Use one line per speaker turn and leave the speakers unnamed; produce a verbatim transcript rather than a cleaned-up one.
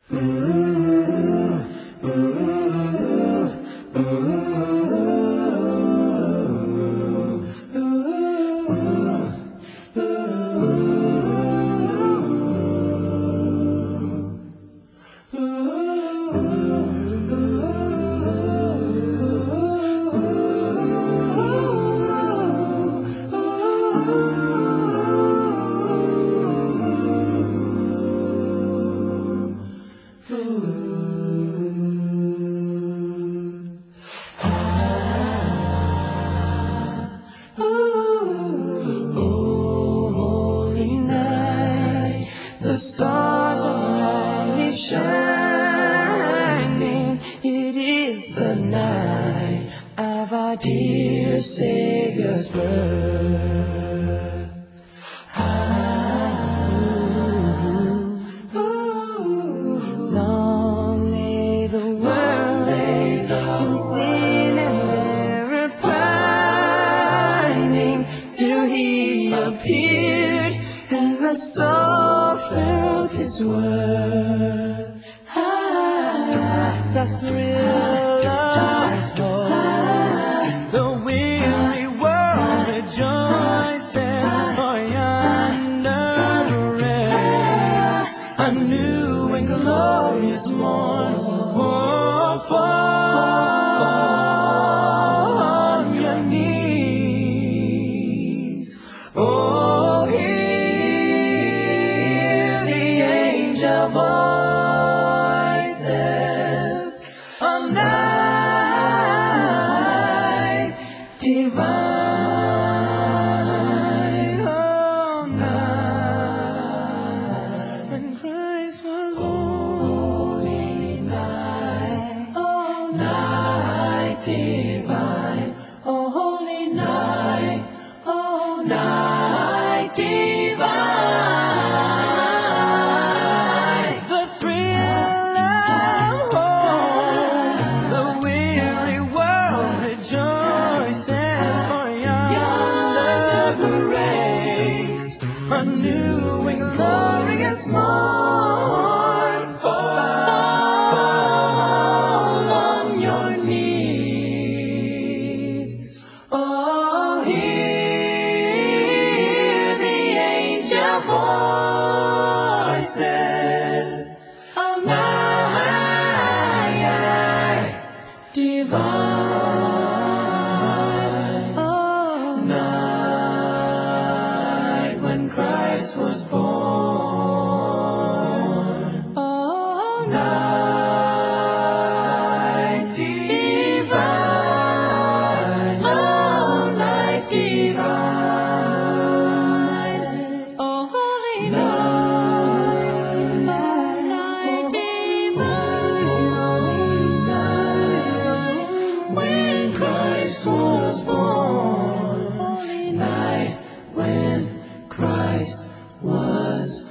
The stars are brightly shining. It is the night of our dear Savior's birth. Ah, ooh, ooh. Long lay the world lay in sin and error pining, till He appeared and my soul felt His word. Ah, the thrill of hope, the weary world rejoices, for yonder rests a new and glorious morn. Oh, fall on your knees. Oh, voices, a night divine, oh night when Christ was born. Holy night, oh night divine, oh holy night, oh night divine. A new and glorious morn. Fall on your knees. Oh, hear the angel voices of night divine. Oh, night when Christ was born. Oh, night divine. Oh, night divine. Oh, holy night. Night divine. Holy night when Christ was born. Holy night when Christ was